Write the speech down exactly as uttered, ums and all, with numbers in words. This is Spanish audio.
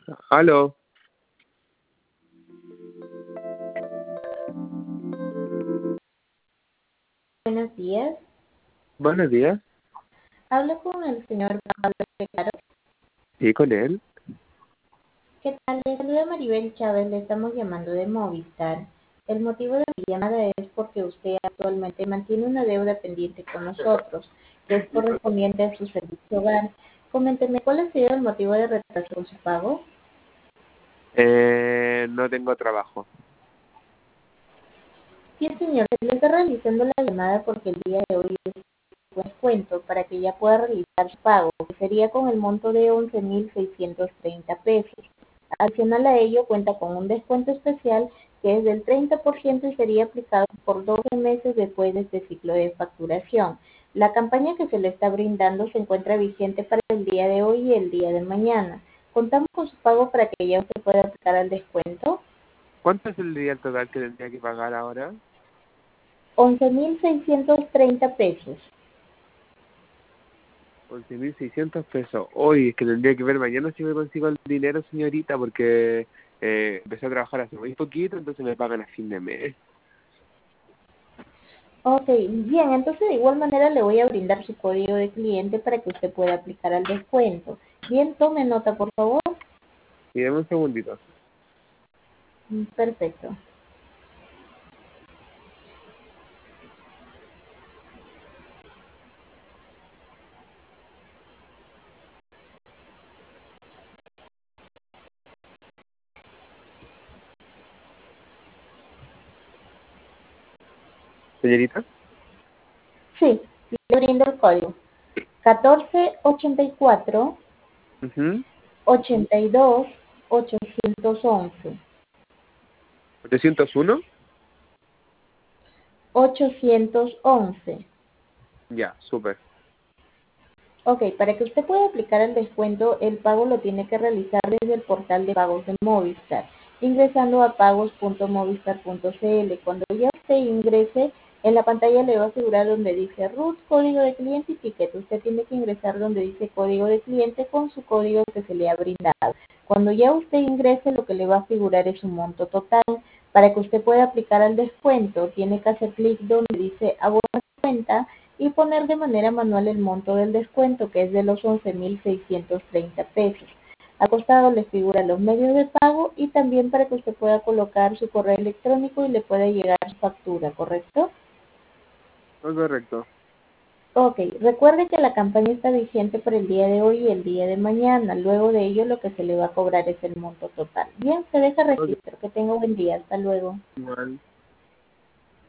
Aló, Buenos días. buenos días. Hablo con el señor Pablo Recaro. ¿Sí, con él? ¿Qué tal? Le saluda Maribel Chávez. Le estamos llamando de Movistar. El motivo de mi llamada es porque usted actualmente mantiene una deuda pendiente con nosotros, que es correspondiente a su servicio hogar. Coménteme, ¿cuál ha sido el motivo de retraso con su pago? Eh, no tengo trabajo. Sí, señor. Le está realizando la llamada porque el día de hoy es un descuento para que ya pueda realizar su pago, que sería con el monto de once mil seiscientos treinta pesos. Adicional a ello, cuenta con un descuento especial que es del treinta por ciento y sería aplicado por doce meses después de este ciclo de facturación. La campaña que se le está brindando se encuentra vigente para el día de hoy y el día de mañana. Contamos con su pago para que ya usted pueda aplicar al descuento. ¿Cuánto es el día total que tendría que pagar ahora? once mil seiscientos treinta pesos. once mil seiscientos pesos. Hoy es que tendría que ver mañana si me consigo el dinero, señorita, porque eh, empecé a trabajar hace muy poquito, entonces me pagan a fin de mes. Ok, bien, entonces de igual manera le voy a brindar su código de cliente para que usted pueda aplicar al descuento. Bien, tome nota, por favor. Y deme un segundito. Mm, Perfecto. ¿Señorita? Sí, le brindo el código. catorce ochenta y cuatro Mhm. ochenta y dos ochocientos once. ¿ochocientos uno? ochocientos once. Ya, súper. Ok, para que usted pueda aplicar el descuento, el pago lo tiene que realizar desde el portal de pagos de Movistar, ingresando a pagos punto movistar punto c l. Cuando ya usted ingrese, en la pantalla le va a figurar donde dice root, código de cliente y ticket. Usted tiene que ingresar donde dice código de cliente con su código que se le ha brindado. Cuando ya usted ingrese, lo que le va a figurar es un monto total. Para que usted pueda aplicar el descuento, tiene que hacer clic donde dice abonar cuenta y poner de manera manual el monto del descuento, que es de los once mil seiscientos treinta pesos. Al costado le figura los medios de pago y también para que usted pueda colocar su correo electrónico y le pueda llegar su factura, ¿correcto? No, correcto. Ok, recuerde que la campaña está vigente por el día de hoy y el día de mañana. Luego de ello lo que se le va a cobrar es el monto total. Bien, se deja Ok, registro. Que tenga un buen día. Hasta luego. igual.